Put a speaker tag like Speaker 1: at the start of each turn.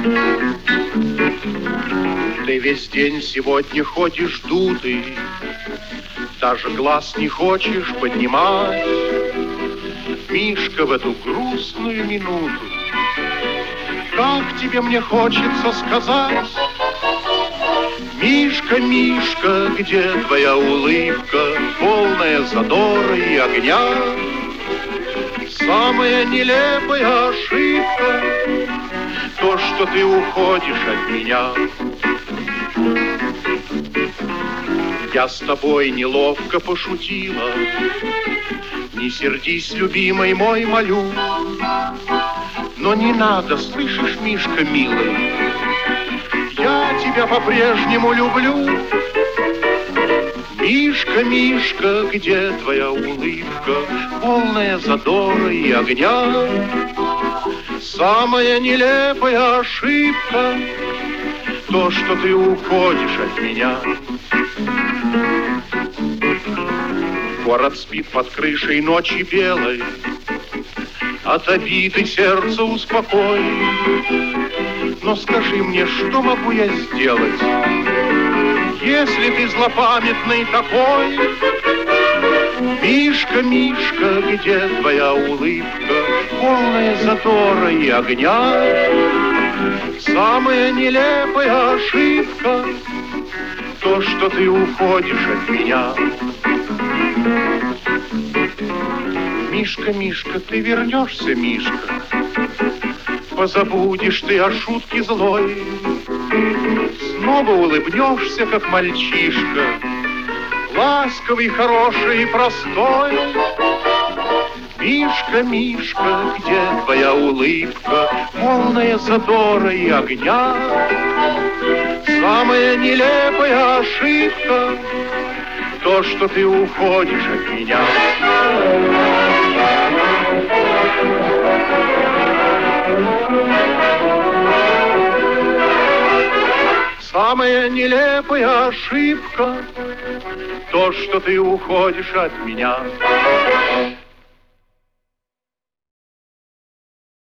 Speaker 1: Ты весь день сегодня ходишь дутый, даже глаз не хочешь поднимать. Мишка, в эту грустную минуту, как тебе мне хочется сказать: Мишка, Мишка, где твоя улыбка, полная задора и огня? Самая нелепая ошибка — то, что ты уходишь от меня. Я с тобой неловко пошутила, не сердись, любимый мой, молю. Но не надо, слышишь, Мишка, милый, я тебя по-прежнему люблю. Мишка, Мишка, где твоя улыбка, полная задора и огня? Самая нелепая ошибка — то, что ты уходишь от меня. Город спит под крышей ночи белой, от обиды сердце успокой. Но скажи мне, что могу я сделать, если ты злопамятный такой? Мишка, Мишка, где твоя улыбка, полная задора и огня? Самая нелепая ошибка — то, что ты уходишь от меня. Мишка, Мишка, ты вернешься, Мишка, позабудешь ты о шутке злой, снова улыбнешься, как мальчишка, ласковый, хороший и простой. Мишка, Мишка, где твоя улыбка, полная задора и огня? Самая нелепая ошибка — то, что ты уходишь от меня. Самая нелепая ошибка — то, что ты уходишь от меня.